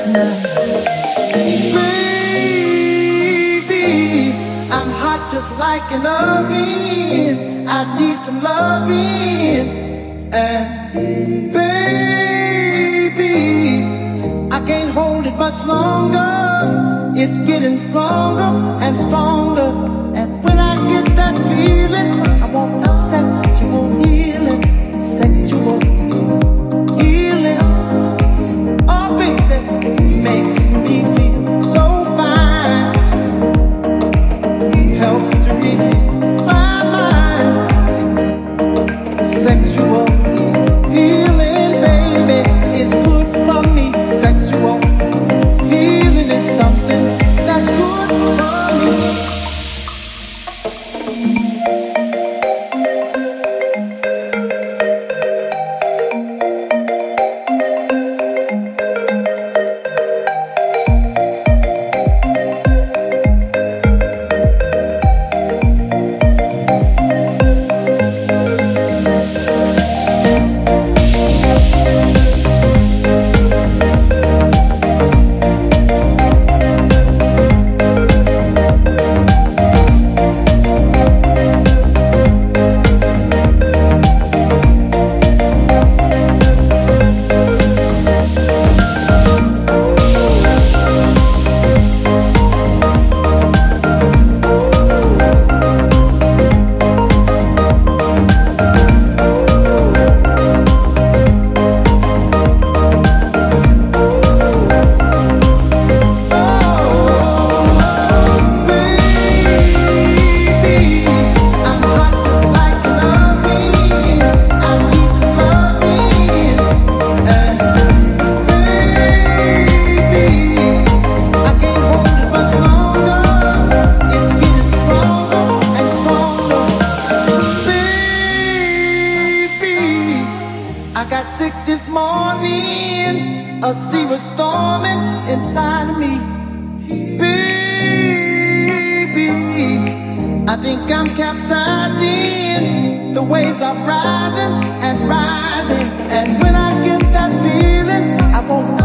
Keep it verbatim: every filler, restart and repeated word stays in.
tonight. Baby, I'm hot just like an oven. I need some loving. And baby, I can't hold it much longer. It's getting stronger and stronger. And when I get that feeling, I want sexual healing, sexual healing. Oh baby, makes me feel so fine. Helps to relieve my mind. Sexual healing, baby, is good for me. Sexual healing is something that's good for me. I got sick this morning, a sea was storming inside of me. Baby, I think I'm capsizing. The waves are rising and rising. And when I get that feeling, I won't